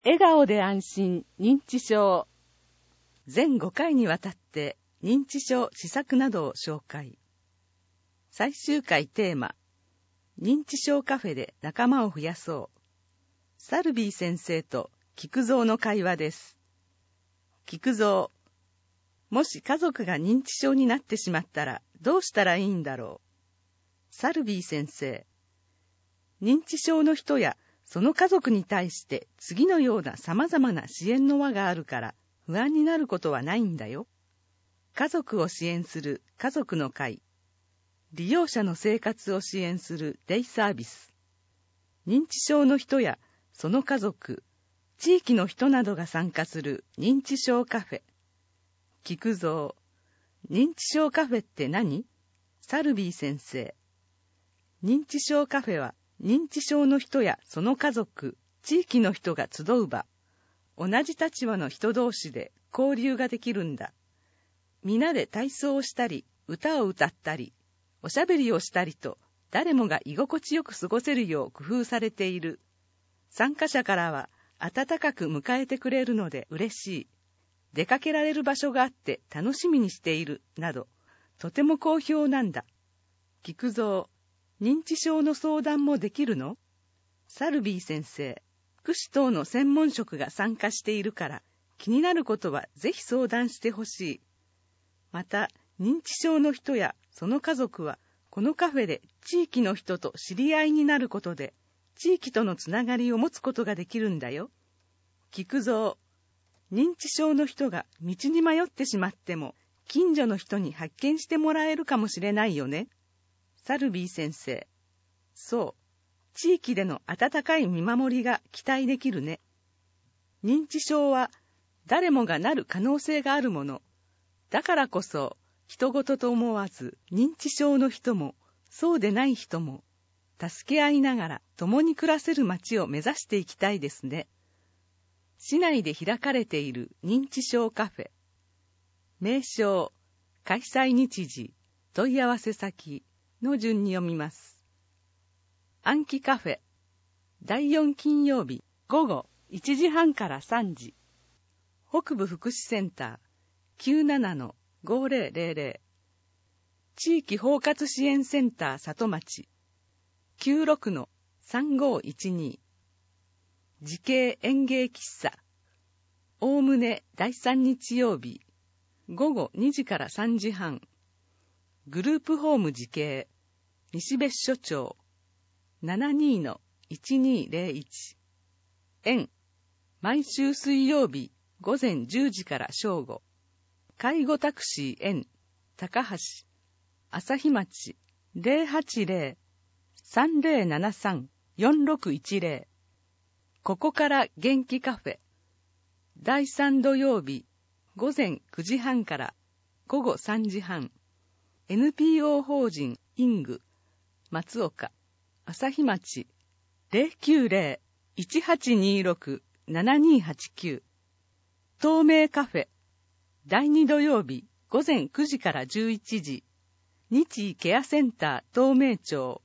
笑顔で安心認知症。全5回にわたって認知症施策などを紹介。最終回テーマ、認知症カフェで仲間を増やそう。サルビー先生と菊蔵の会話です。菊蔵、もし家族が認知症になってしまったらどうしたらいいんだろう。サルビー先生、認知症の人やその家族に対して次のような様々な支援の輪があるから不安になることはないんだよ。家族を支援する家族の会。利用者の生活を支援するデイサービス。認知症の人やその家族、地域の人などが参加する認知症カフェ。菊蔵、認知症カフェって何？サルビー先生。認知症カフェは認知症の人やその家族、地域の人が集う場。同じ立場の人同士で交流ができるんだ。皆で体操をしたり、歌を歌ったり、おしゃべりをしたりと、誰もが居心地よく過ごせるよう工夫されている。参加者からは、温かく迎えてくれるので嬉しい。出かけられる場所があって楽しみにしている、など、とても好評なんだ。菊蔵、認知症の相談もできるの？サルビー先生、福祉等の専門職が参加しているから、気になることはぜひ相談してほしい。また、認知症の人やその家族は、このカフェで地域の人と知り合いになることで、地域とのつながりを持つことができるんだよ。菊蔵、認知症の人が道に迷ってしまっても、近所の人に発見してもらえるかもしれないよね。サルビー先生、そう、地域での温かい見守りが期待できるね。認知症は誰もがなる可能性があるもの。だからこそ、人事と思わず認知症の人もそうでない人も助け合いながら共に暮らせる街を目指していきたいですね。市内で開かれている認知症カフェ。名称、開催日時、問い合わせ先の順に読みます。暗記カフェ。第4金曜日午後1時半から3時。北部福祉センター 97-5000。地域包括支援センター里町 96-3512。時系園芸喫茶。おおむね第3日曜日午後2時から3時半。グループホーム時系西別所町 72-1201。園、毎週水曜日午前10時から正午。介護タクシー園、高橋、朝日町 080-3073-4610。ここから元気カフェ。第3土曜日午前9時半から午後3時半。NPO 法人イング松岡朝日町 090-1826-7289。透明カフェ。第2土曜日午前9時から11時。日医ケアセンター東名町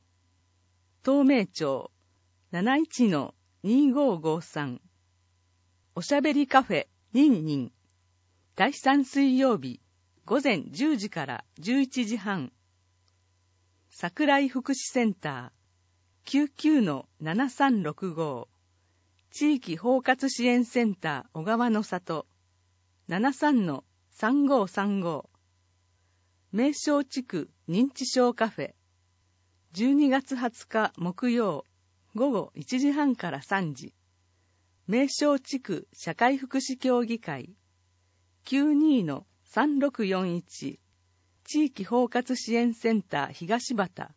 71-2553。おしゃべりカフェニンニン。第3水曜日午前10時から11時半。桜井福祉センター 99-7365。地域包括支援センター小川の里 73-3535。名称地区認知症カフェ。12月20日木曜午後1時半から3時。名称地区社会福祉協議会 92-3641。地域包括支援センター東畑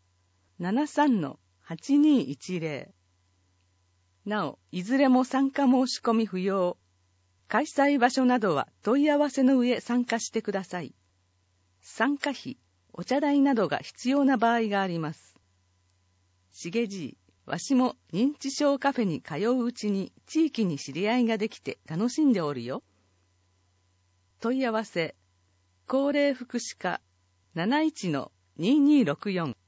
73-8210。なお、いずれも参加申し込み不要。開催場所などは問い合わせの上参加してください。参加費、お茶代などが必要な場合があります。しげじい、わしも認知症カフェに通ううちに地域に知り合いができて楽しんでおるよ。問い合わせ、高齢福祉課 71-2264。